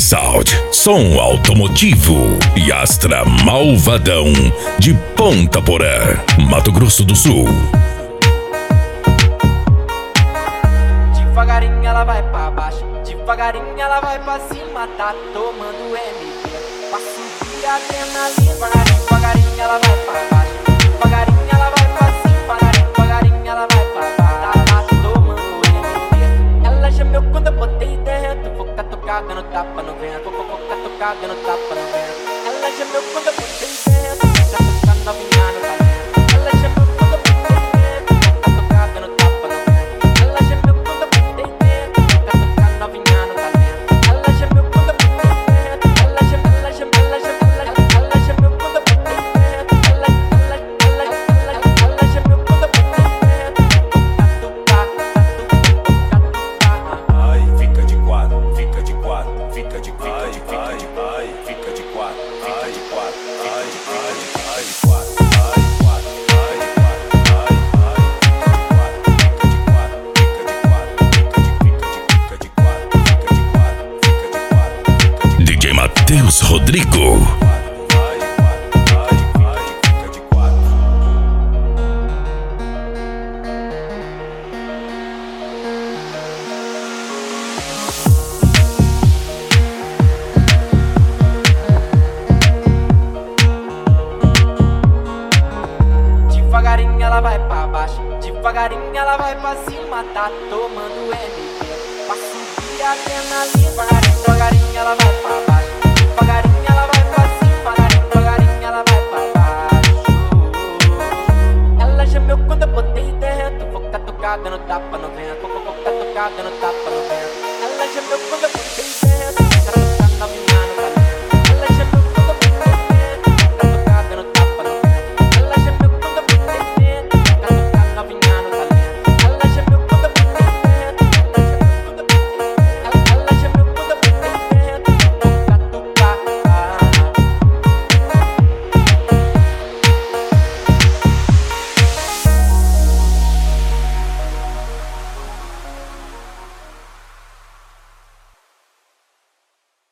Sound, som automotivo e Astra Malvadão de Ponta Porã, Mato Grosso do Sul. Devagarinho ela vai pra baixo, devagarinho ela vai pra cima, tá tomando MD. Pra subir a adrenalina, devagarinho ela vai pra baixo, devagarinho ela vai pra cima, devagarinho ela vai pra baixo, tá tomando MD. Ela gemeu quando eu botei dentro, vou catucar dando tapa no vento, vou catucar dando tapa no vento. Ela gemeu quando eu botei dentro, vou catucar novinha no talento. Ela gemeu quando eu botei dentro, vou catucar dando tapa no vento. Ela gemeu quando eu botei dentro, vou catucar novinha no talento. Ela gemeu quando eu botei dentro, ela gemeu quando eu botei dentro, ela gemeu quando eu botei dentro, ai, fica de quatro, fica de quatro, fica de quatro, ai, fica de quatro, fica de quatro, ai, fica de quatro, ai, quatro, ai, fica de quatro. DJ Matheus Rodrigo. devagarinho ela vai pra baixo, devagarinho ela vai pra cima, tá tomando MD. Pra subir a adrenalina, devagarinho ela vai pra baixo, devagarinho